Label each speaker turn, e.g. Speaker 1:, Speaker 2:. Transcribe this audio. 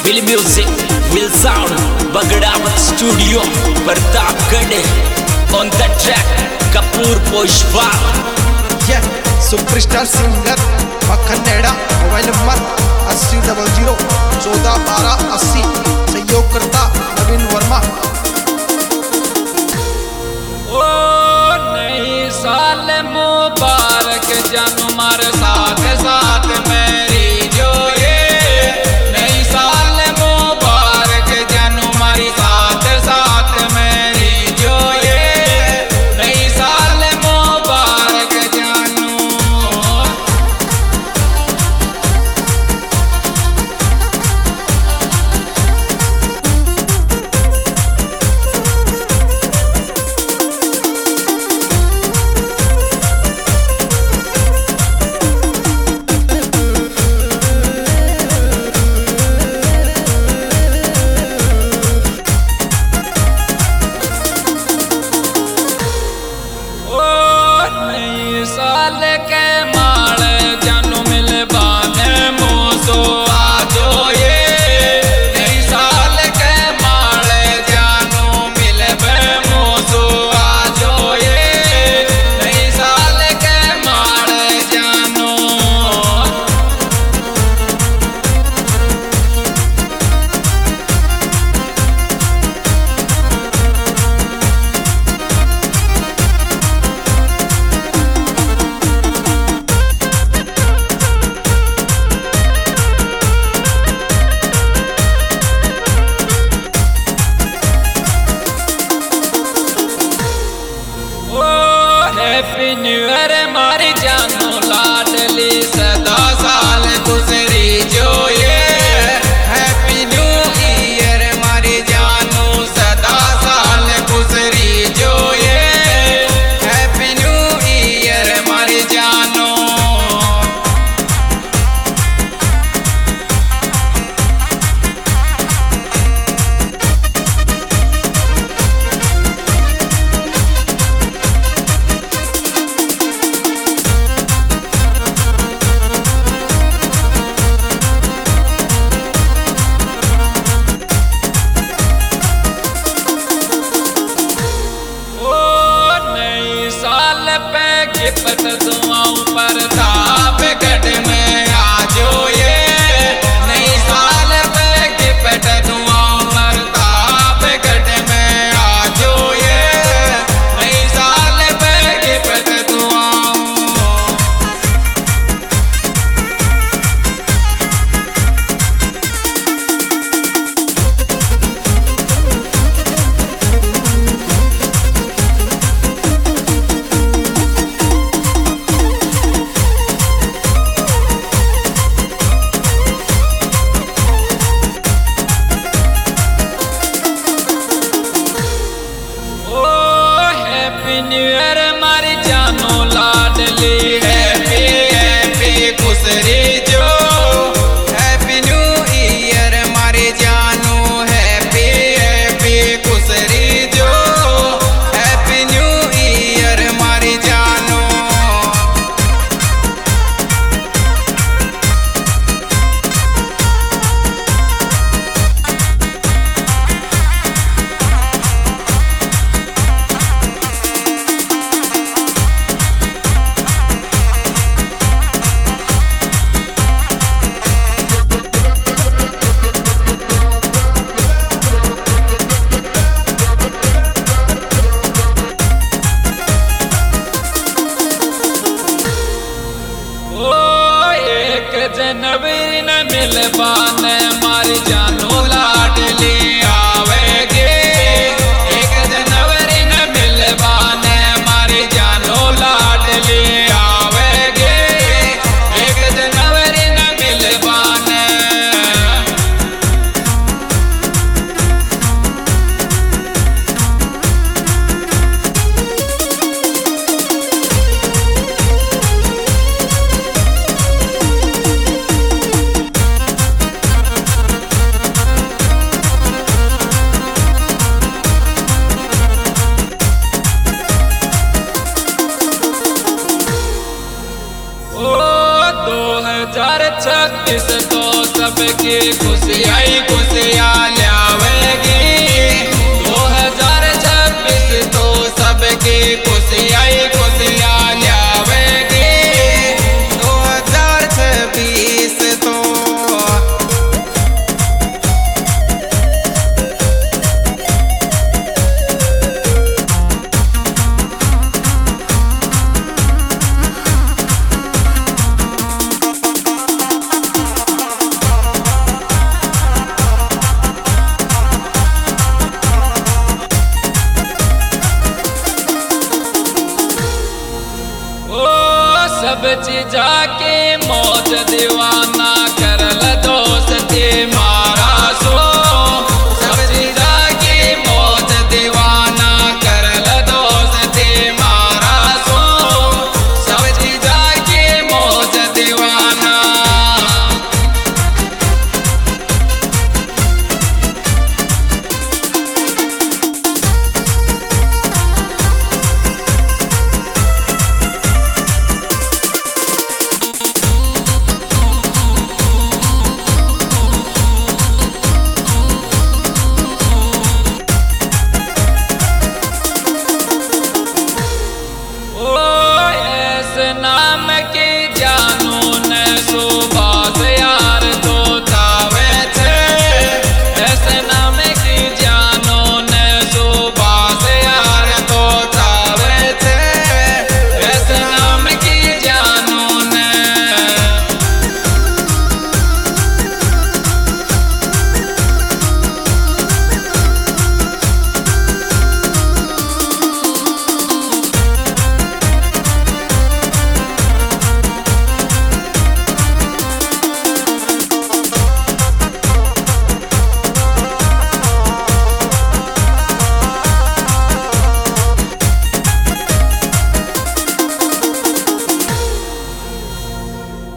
Speaker 1: Will Music, Will Sound, Bagadavat Studio, Pratapgarh. On the track, Kapoor Poshwal.
Speaker 2: Yeah, superstar singer Makkhan Neda. Mobile number 8000 141280। सहयोग करता नवीन वर्मा।
Speaker 3: ओ नई साल मुबारक जानू मार साथ साथ मेरी जो ये नई साल मुबारक जानू मारी साथ साथ मेरी जो ये नई साल मुबारक जानू। साल के माल जानू मिल बाने मोसो आजो ये नई साल के माल जानू मिल बे मोसो आजो ये नई साल के माल जानू। हैप्पी न्यू ईयर मारी जानू लाडली सदा साल गुजरी जो ये हैप्पी न्यू ईयर मारी जानू सदा साल गुजरी जो ये हैप्पी न्यू ईयर मारी जानू। गिफ्ट दुआओं पर तापगढ़ में आजो ये नई साल पे गिफ्ट दुआओं पर तापगढ़ में आजो ये नई साल पे गिफ्ट दुआओं। न्यू ईयर मारी जानू लाडली हैप्पी हैप्पी खुशरी जो हैप्पी न्यू ईयर मारी जानू हैप्पी हैप्पी खुशरी जो हैप्पी न्यू ईयर मारी जानू। जनवरी न मिल पाने मारी जानू लाडली आवेगी। 1 जनवरी न मिल पाने मारी जानू लाडली आवेगी। 1 जनवरी न मिल पाने ओ 2036 तो सबके खुशियाँ लावेगी। 2026 तो सबके खुशियाँ लावेगी।
Speaker 2: 2026 तो
Speaker 3: सब चीजा के मौज दीवाना कर